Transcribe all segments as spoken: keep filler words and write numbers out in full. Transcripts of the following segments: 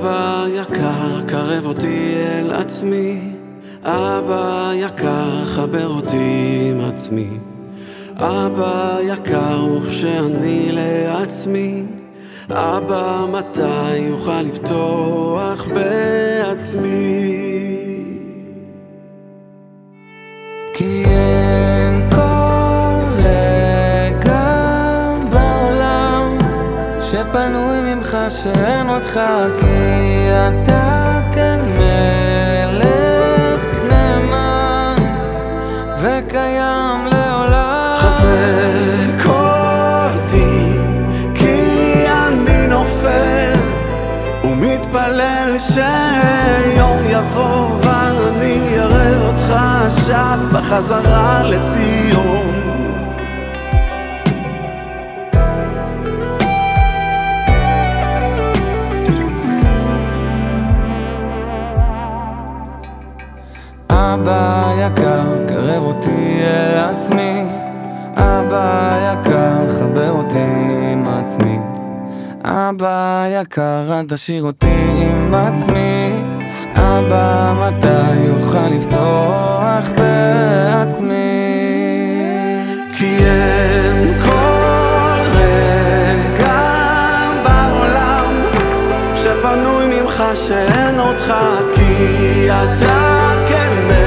אבא יקר, קרב אותי אל עצמי. אבא יקר, חבר אותי עם עצמי. אבא יקר, וכשאני לעצמי, אבא מתי אוכל לפתוח בעצמי? כי אין כל רגע בעולם שפנוי ממך שאין אותך, כי אתה כאן מלך נאמן וקיים לעולם. חזק אותי כי אני נופל ומתפלל שיום יבוא ואני אראה אותך שב בחזרה לציון. אבא יקר, קרב אותי אל עצמי. אבא יקר, חבר אותי עם עצמי. אבא יקר, אל תשאיר אותי עם עצמי. אבא מתי אוכל לפתוח בעצמי? כי אין כל רגע בעולם שפנוי ממך שאין אותך, כי אתה כן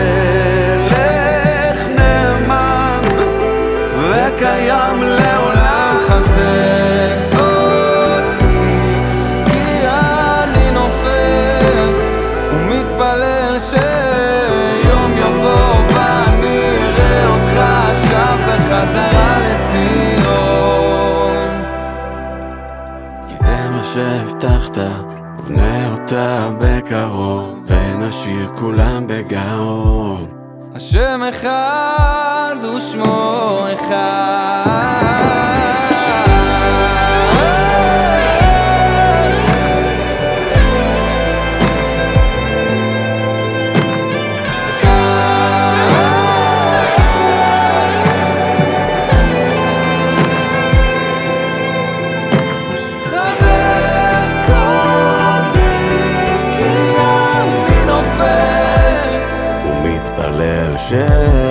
מלך נאמן וקיים לעולם. חזק אותי כי אני נופל ומתפלל שיום יבוא ואני אראה אותך שב בחזרה לציון. כי זה מה שהבטחת, ובנה אותה בקרוב ונשאיר כולם בגאון. השם אחד ושמו אחד. מתפלל ש...